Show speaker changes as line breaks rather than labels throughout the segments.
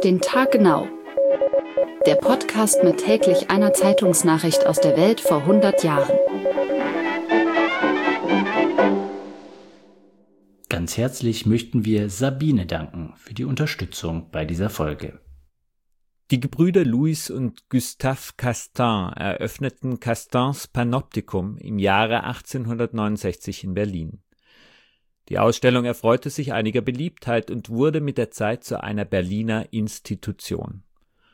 Auf den Tag genau. Der Podcast mit täglich einer Zeitungsnachricht aus der Welt vor 100 Jahren.
Ganz herzlich möchten wir Sabine danken für die Unterstützung bei dieser Folge.
Die Gebrüder Louis und Gustave Castan eröffneten Castans Panoptikum im Jahre 1869 in Berlin. Die Ausstellung erfreute sich einiger Beliebtheit und wurde mit der Zeit zu einer Berliner Institution.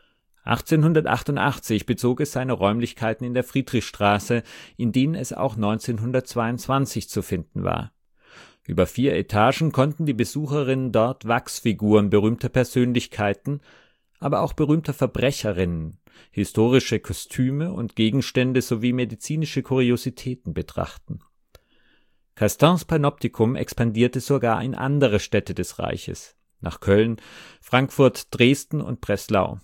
1888 bezog es seine Räumlichkeiten in der Friedrichstraße, in denen es auch 1922 zu finden war. Über 4 Etagen konnten die Besucherinnen dort Wachsfiguren berühmter Persönlichkeiten, aber auch berühmter Verbrecherinnen, historische Kostüme und Gegenstände sowie medizinische Kuriositäten betrachten. Castans Panoptikum expandierte sogar in andere Städte des Reiches, nach Köln, Frankfurt, Dresden und Breslau.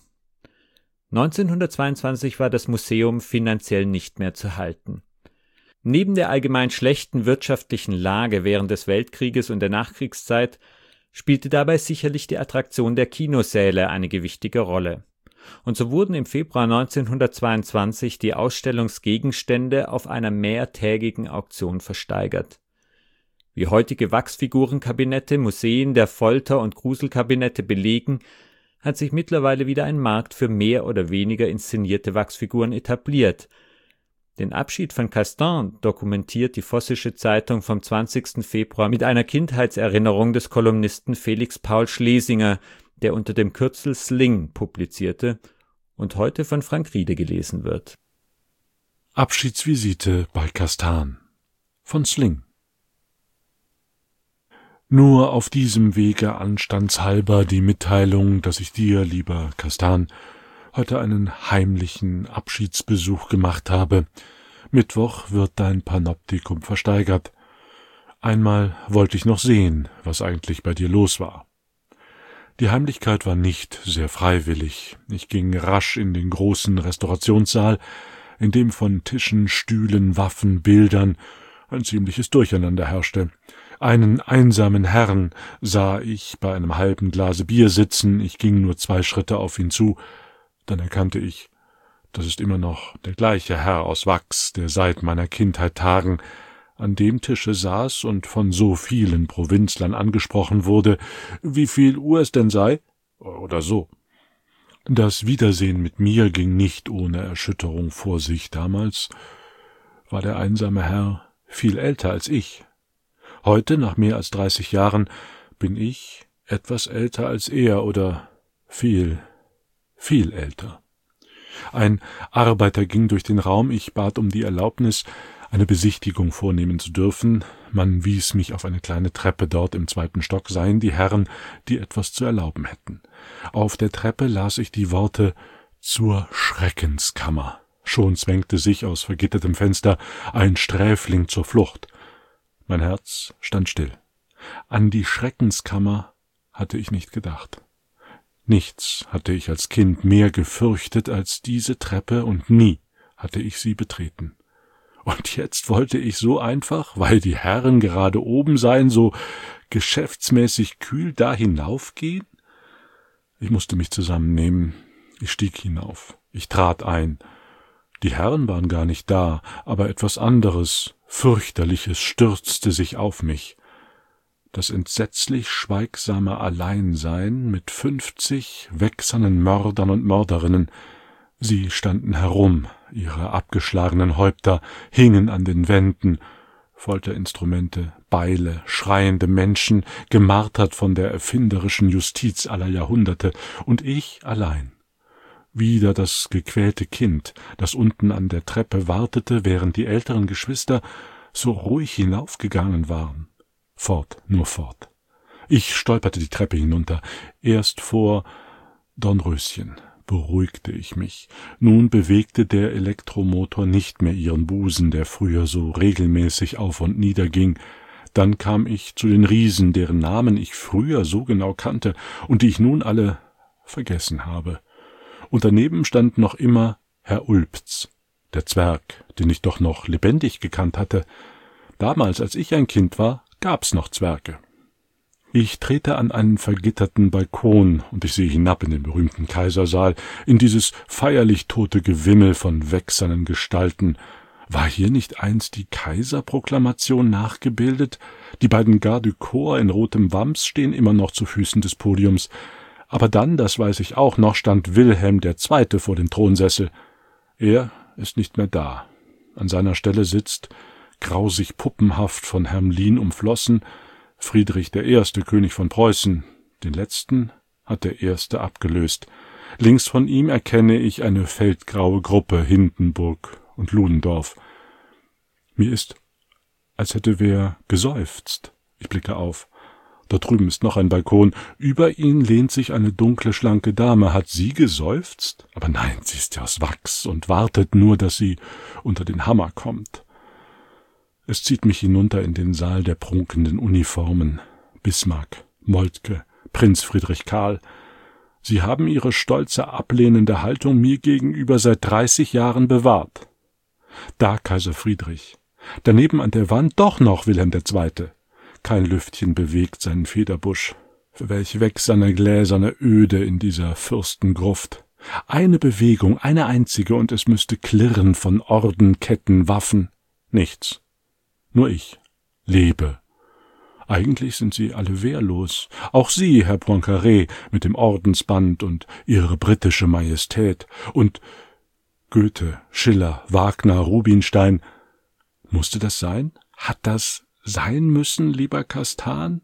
1922 war das Museum finanziell nicht mehr zu halten. Neben der allgemein schlechten wirtschaftlichen Lage während des Weltkrieges und der Nachkriegszeit spielte dabei sicherlich die Attraktion der Kinosäle eine gewichtige Rolle. Und so wurden im Februar 1922 die Ausstellungsgegenstände auf einer mehrtägigen Auktion versteigert. Wie heutige Wachsfigurenkabinette Museen der Folter- und Gruselkabinette belegen, hat sich mittlerweile wieder ein Markt für mehr oder weniger inszenierte Wachsfiguren etabliert. Den Abschied von Castan dokumentiert die Vossische Zeitung vom 20. Februar mit einer Kindheitserinnerung des Kolumnisten Felix Paul Schlesinger, der unter dem Kürzel Sling publizierte und heute von Frank Riede gelesen wird.
Abschiedsvisite bei Castan von Sling. Nur auf diesem Wege anstandshalber die Mitteilung, dass ich dir, lieber Castan, heute einen heimlichen Abschiedsbesuch gemacht habe. Mittwoch wird dein Panoptikum versteigert. Einmal wollte ich noch sehen, was eigentlich bei dir los war. Die Heimlichkeit war nicht sehr freiwillig. Ich ging rasch in den großen Restaurationssaal, in dem von Tischen, Stühlen, Waffen, Bildern ein ziemliches Durcheinander herrschte. Einen einsamen Herrn sah ich bei einem halben Glase Bier sitzen. Ich ging nur 2 Schritte auf ihn zu. Dann erkannte ich, das ist immer noch der gleiche Herr aus Wachs, der seit meiner Kindheit Tagen an dem Tische saß und von so vielen Provinzlern angesprochen wurde, wie viel Uhr es denn sei, oder so. Das Wiedersehen mit mir ging nicht ohne Erschütterung vor sich. Damals war der einsame Herr viel älter als ich. Heute, nach mehr als 30 Jahren, bin ich etwas älter als er oder viel, viel älter. Ein Arbeiter ging durch den Raum, ich bat um die Erlaubnis, eine Besichtigung vornehmen zu dürfen. Man wies mich auf eine kleine Treppe, dort im 2. Stock seien die Herren, die etwas zu erlauben hätten. Auf der Treppe las ich die Worte »zur Schreckenskammer«. Schon zwängte sich aus vergittertem Fenster ein Sträfling zur Flucht. Mein Herz stand still. An die Schreckenskammer hatte ich nicht gedacht. Nichts hatte ich als Kind mehr gefürchtet als diese Treppe, und nie hatte ich sie betreten. Und jetzt wollte ich so einfach, weil die Herren gerade oben seien, so geschäftsmäßig kühl da hinaufgehen? Ich musste mich zusammennehmen. Ich stieg hinauf. Ich trat ein. Die Herren waren gar nicht da, aber etwas anderes, Fürchterliches stürzte sich auf mich. Das entsetzlich schweigsame Alleinsein mit 50 wächsernen Mördern und Mörderinnen. Sie standen herum, ihre abgeschlagenen Häupter hingen an den Wänden, Folterinstrumente, Beile, schreiende Menschen, gemartert von der erfinderischen Justiz aller Jahrhunderte, und ich allein. Wieder das gequälte Kind, das unten an der Treppe wartete, während die älteren Geschwister so ruhig hinaufgegangen waren. Fort, nur fort. Ich stolperte die Treppe hinunter. Erst vor Dornröschen beruhigte ich mich. Nun bewegte der Elektromotor nicht mehr ihren Busen, der früher so regelmäßig auf und nieder ging. Dann kam ich zu den Riesen, deren Namen ich früher so genau kannte und die ich nun alle vergessen habe. Und daneben stand noch immer Herr Ulpz, der Zwerg, den ich doch noch lebendig gekannt hatte. Damals, als ich ein Kind war, gab's noch Zwerge. Ich trete an einen vergitterten Balkon und ich sehe hinab in den berühmten Kaisersaal, in dieses feierlich tote Gewimmel von wächsernen Gestalten. War hier nicht einst die Kaiserproklamation nachgebildet? Die beiden Gardes du Corps in rotem Wams stehen immer noch zu Füßen des Podiums. Aber dann, das weiß ich auch noch, stand Wilhelm II. Vor dem Thronsessel. Er ist nicht mehr da. An seiner Stelle sitzt, grausig puppenhaft von Hermelin umflossen, Friedrich I., König von Preußen. Den letzten hat der Erste abgelöst. Links von ihm erkenne ich eine feldgraue Gruppe, Hindenburg und Ludendorff. Mir ist, als hätte wer geseufzt. Ich blicke auf. Dort drüben ist noch ein Balkon. Über ihn lehnt sich eine dunkle, schlanke Dame. Hat sie geseufzt? Aber nein, sie ist ja aus Wachs und wartet nur, dass sie unter den Hammer kommt. Es zieht mich hinunter in den Saal der prunkenden Uniformen. Bismarck, Moltke, Prinz Friedrich Karl. Sie haben ihre stolze, ablehnende Haltung mir gegenüber seit 30 Jahren bewahrt. Da Kaiser Friedrich. Daneben an der Wand doch noch Wilhelm II. Kein Lüftchen bewegt seinen Federbusch. Welch wächserne gläserne Öde in dieser Fürstengruft. Eine Bewegung, eine einzige, und es müsste klirren von Orden, Ketten, Waffen. Nichts. Nur ich lebe. Eigentlich sind sie alle wehrlos. Auch Sie, Herr Poincaré, mit dem Ordensband und Ihre britische Majestät. Und Goethe, Schiller, Wagner, Rubinstein. Musste das sein? Hat das sein müssen, lieber Castan?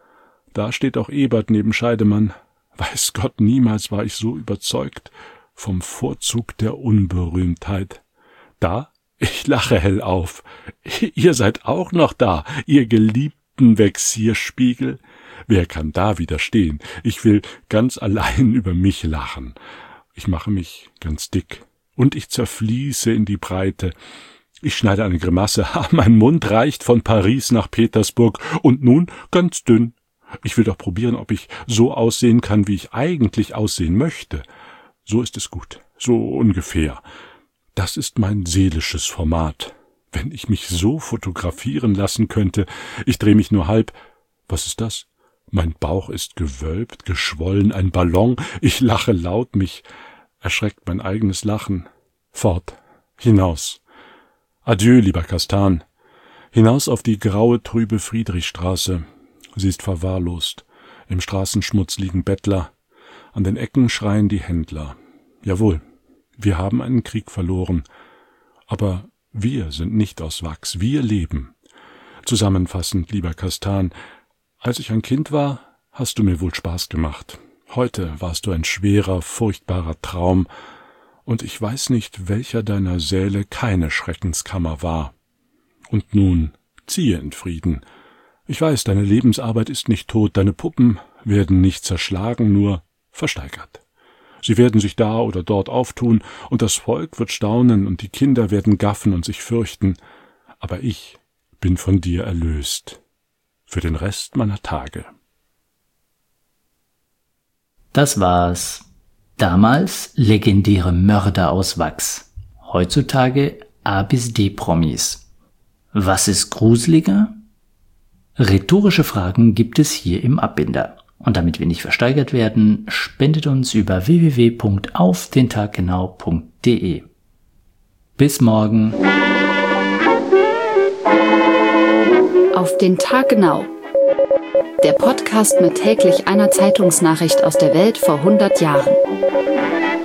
Da steht auch Ebert neben Scheidemann. Weiß Gott, niemals war ich so überzeugt vom Vorzug der Unberühmtheit. Da? Ich lache hell auf. Ihr seid auch noch da, ihr geliebten Vexierspiegel. Wer kann da widerstehen? Ich will ganz allein über mich lachen. Ich mache mich ganz dick und ich zerfließe in die Breite. Ich schneide eine Grimasse. Mein Mund reicht von Paris nach Petersburg und nun ganz dünn. Ich will doch probieren, ob ich so aussehen kann, wie ich eigentlich aussehen möchte. So ist es gut, so ungefähr. Das ist mein seelisches Format. Wenn ich mich so fotografieren lassen könnte, ich drehe mich nur halb. Was ist das? Mein Bauch ist gewölbt, geschwollen, ein Ballon. Ich lache laut, mich erschreckt mein eigenes Lachen. Fort, hinaus. Adieu, lieber Castan. Hinaus auf die graue, trübe Friedrichstraße. Sie ist verwahrlost. Im Straßenschmutz liegen Bettler. An den Ecken schreien die Händler. Jawohl. Wir haben einen Krieg verloren, aber wir sind nicht aus Wachs, wir leben. Zusammenfassend, lieber Castan, als ich ein Kind war, hast du mir wohl Spaß gemacht. Heute warst du ein schwerer, furchtbarer Traum, und ich weiß nicht, welcher deiner Säle keine Schreckenskammer war. Und nun ziehe in Frieden. Ich weiß, deine Lebensarbeit ist nicht tot, deine Puppen werden nicht zerschlagen, nur versteigert. Sie werden sich da oder dort auftun, und das Volk wird staunen, und die Kinder werden gaffen und sich fürchten. Aber ich bin von dir erlöst. Für den Rest meiner Tage.
Das war's. Damals legendäre Mörder aus Wachs. Heutzutage A bis D Promis. Was ist gruseliger? Rhetorische Fragen gibt es hier im Abbinder. Und damit wir nicht versteigert werden, spendet uns über www.aufdentaggenau.de. Bis morgen.
Auf den Tag genau. Der Podcast mit täglich einer Zeitungsnachricht aus der Welt vor 100 Jahren.